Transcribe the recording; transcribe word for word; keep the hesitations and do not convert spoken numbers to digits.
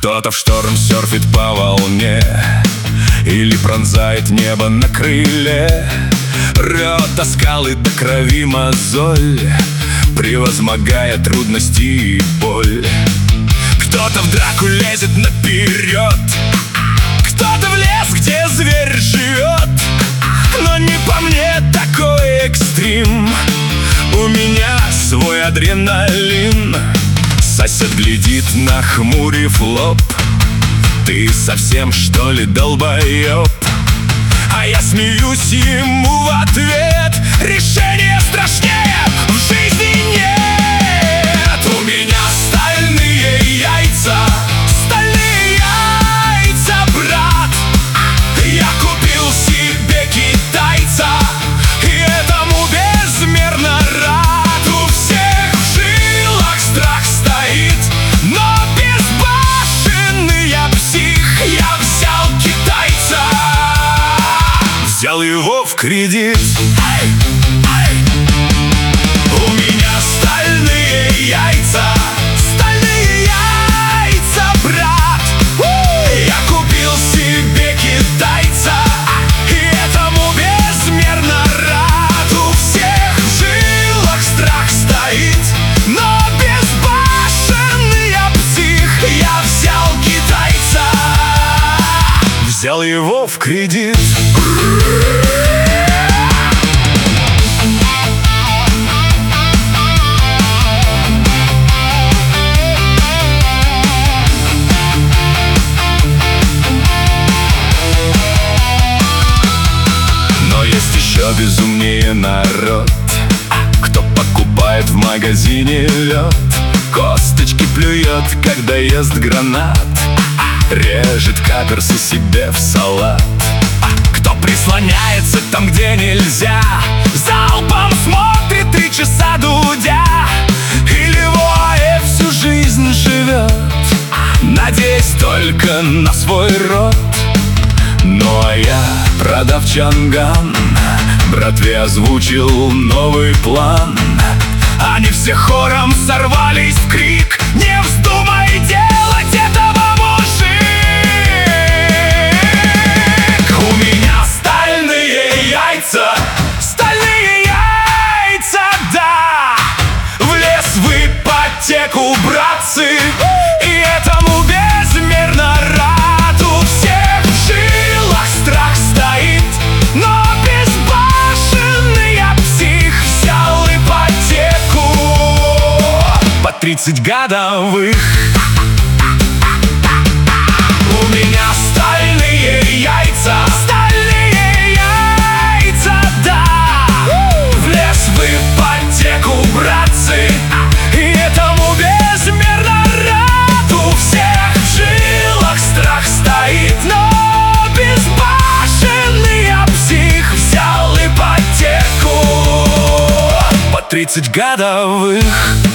Кто-то в шторм серфит по волне или пронзает небо на крыле, рвет о скалы до крови мозоль, превозмогая трудности и боль. Кто-то в драку лезет наперед, кто-то в лес, где зверь живет. Но не по мне такой экстрим, у меня свой адреналин. Сосед глядит, нахмурив лоб: ты совсем что ли долбоеб? А я смеюсь ему в ответ: решение страшнее в жизни нет. У меня стальные яйца, стальные яйца, брат. Я купил себе китайца, и этому безмерно рад. У всех в жилах страх стоит, но безбашенный я псих. Я взял китайца, взял его в кредит. Ай, ай. У меня стальные яйца, стальные яйца, брат. Я купил себе китайца, и этому безмерно рад. У всех в жилах страх стоит, но безбашенный я псих. Я взял китайца, взял его в кредит. Но есть еще безумнее народ, кто покупает в магазине лед, косточки плюет, когда ест гранат, режет каперсы себе в салат. Кто прислоняется там, где нельзя, залпом смотрит три часа дудя, или воэ всю жизнь живет, надеясь только на свой род. Ну а я, продав чанган, братве озвучил новый план. Они все хором сорвались в крик: не вздумай делать этого, мужик! У меня стальные яйца, стальные яйца, да! В лес в ипотеку, братцы, и этому безмерно рад. У всех в жилах страх стоит, но безбашенный я псих. Взял ипотеку по тридцать годовых. У меня стальные яйца, стальные яйца, да! В лес в ипотеку, братцы, и этому безмерно рад. У всех в жилах страх стоит, но безбашенный я псих. Взял ипотеку по тридцать годовых.